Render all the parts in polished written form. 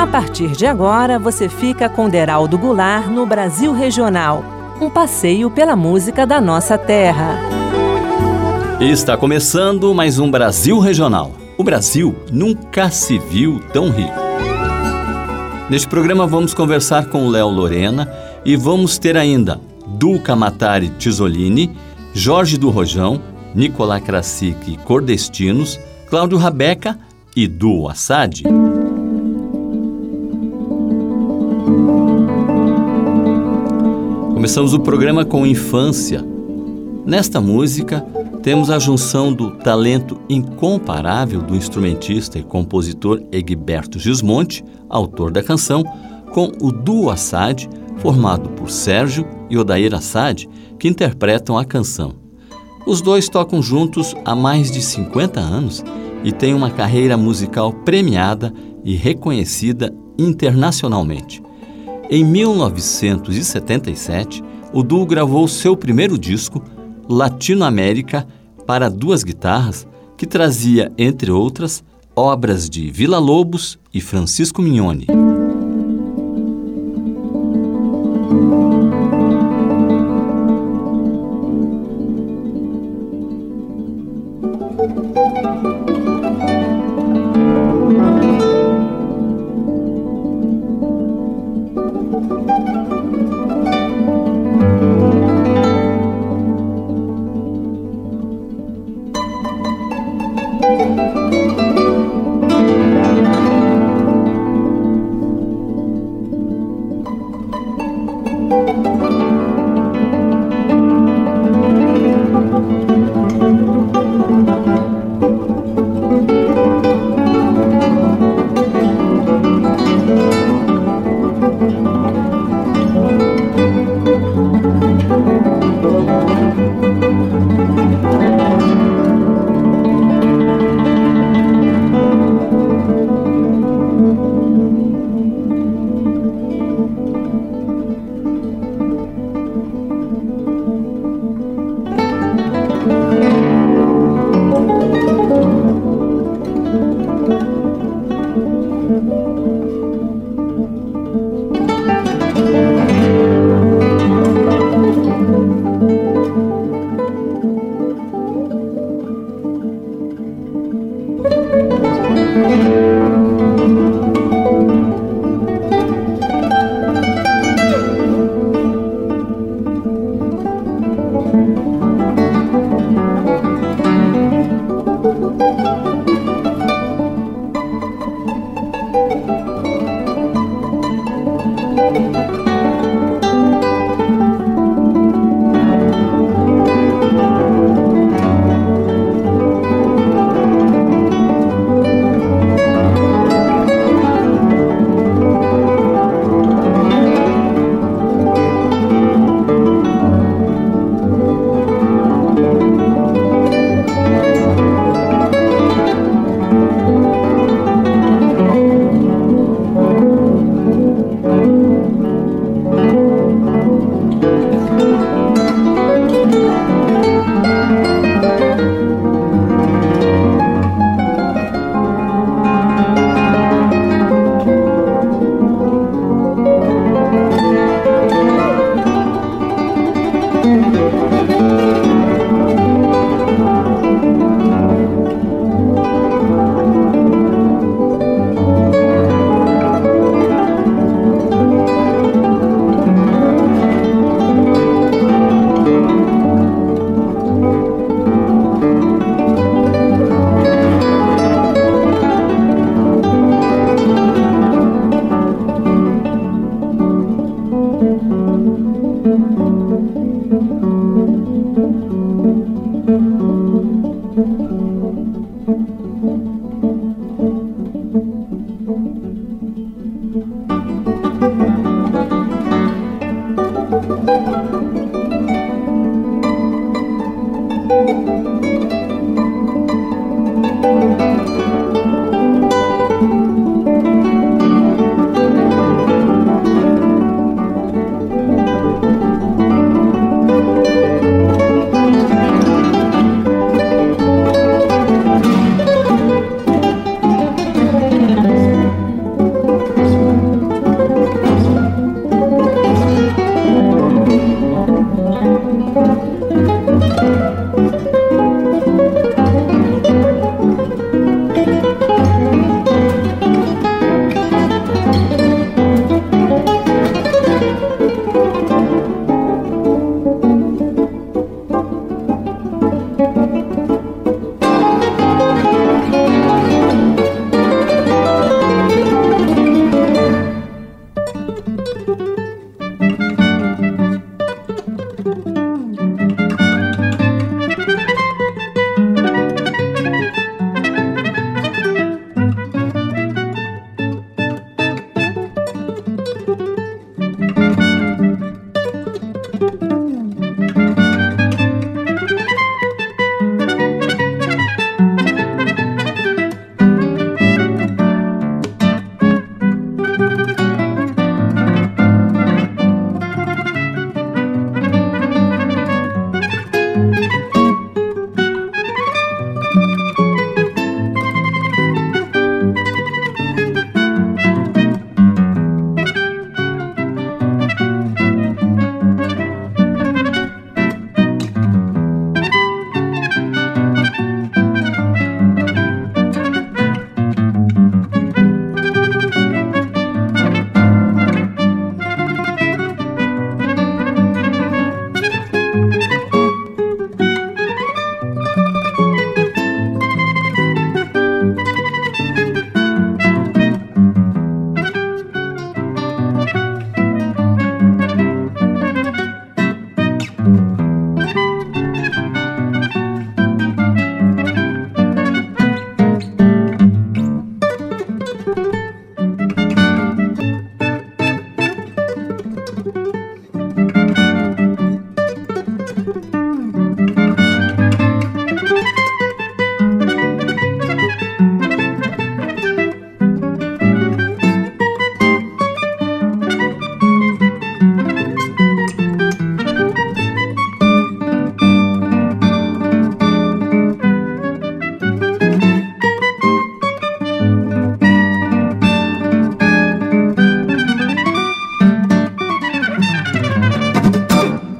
A partir de agora, você fica com Deraldo Goulart no Brasil Regional, um passeio pela música da nossa terra. Está começando mais um Brasil Regional. O Brasil nunca se viu tão rico. Neste programa vamos conversar com Léo Lorena e vamos ter ainda Dulca Matari Tisolini, Jorge do Rojão, Nicolás Krasik Cordestinos, Cláudio Rabeca e Du Assad. Começamos o programa com Infância. Nesta música, temos a junção do talento incomparável do instrumentista e compositor Egberto Gismonti, autor da canção, com o duo Assad, formado por Sérgio e Odair Assad, que interpretam a canção. Os dois tocam juntos há mais de 50 anos e têm uma carreira musical premiada e reconhecida internacionalmente. Em 1977, o duo gravou seu primeiro disco, Latinoamérica, para duas guitarras, que trazia, entre outras, obras de Villa-Lobos e Francisco Mignoni.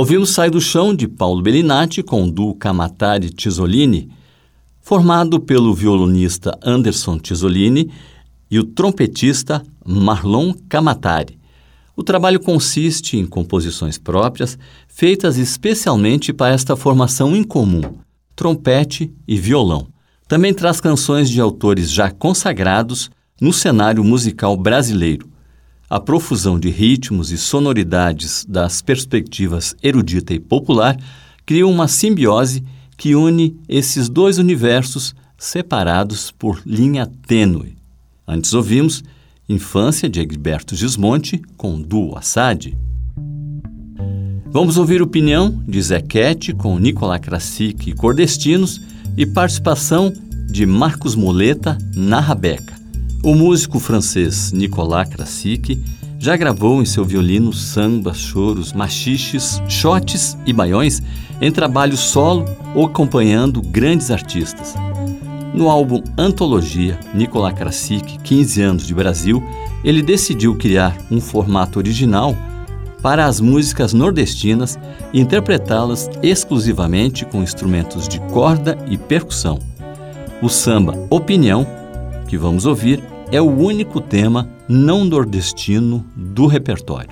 Ouvimos Sai do Chão, de Paulo Bellinati, com o duo Camatari Tisolini, formado pelo violonista Anderson Tisolini e o trompetista Marlon Camatari. O trabalho consiste em composições próprias, feitas especialmente para esta formação incomum, trompete e violão. Também traz canções de autores já consagrados no cenário musical brasileiro. A profusão de ritmos e sonoridades das perspectivas erudita e popular cria uma simbiose que une esses dois universos separados por linha tênue. Antes ouvimos Infância, de Egberto Gismonti, com duo Assad. Vamos ouvir Opinião, de Zequete, com Nicolás Krasik e Cordestinos, e participação de Marcos Moleta na rabeca. O músico francês Nicolás Krasik já gravou em seu violino sambas, choros, machiches, xotes e baiões em trabalho solo ou acompanhando grandes artistas. No álbum Antologia, Nicolás Krasik, 15 anos de Brasil, ele decidiu criar um formato original para as músicas nordestinas e interpretá-las exclusivamente com instrumentos de corda e percussão. O samba Opinião, que vamos ouvir, é o único tema não nordestino do repertório.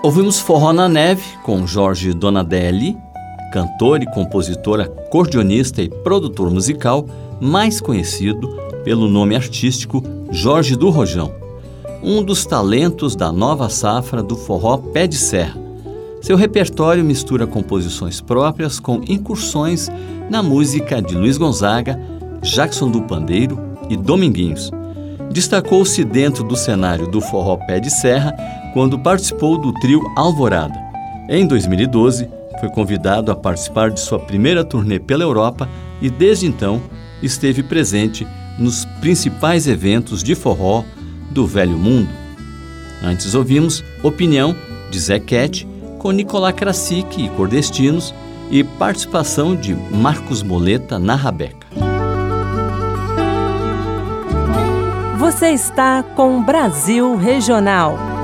Ouvimos Forró na Neve, com Jorge Donadelli, cantor e compositor, acordeonista e produtor musical, mais conhecido pelo nome artístico Jorge do Rojão, um dos talentos da nova safra do forró pé de serra. Seu repertório mistura composições próprias com incursões na música de Luiz Gonzaga, Jackson do Pandeiro e Dominguinhos. Destacou-se dentro do cenário do forró pé de serra quando participou do trio Alvorada. Em 2012, foi convidado a participar de sua primeira turnê pela Europa e, desde então, esteve presente nos principais eventos de forró do Velho Mundo. Antes ouvimos Opinião, de Zé Cat, com Nicolás Krasik e Cordestinos, e participação de Marcos Moleta na rabeca. Você está com Brasil Regional.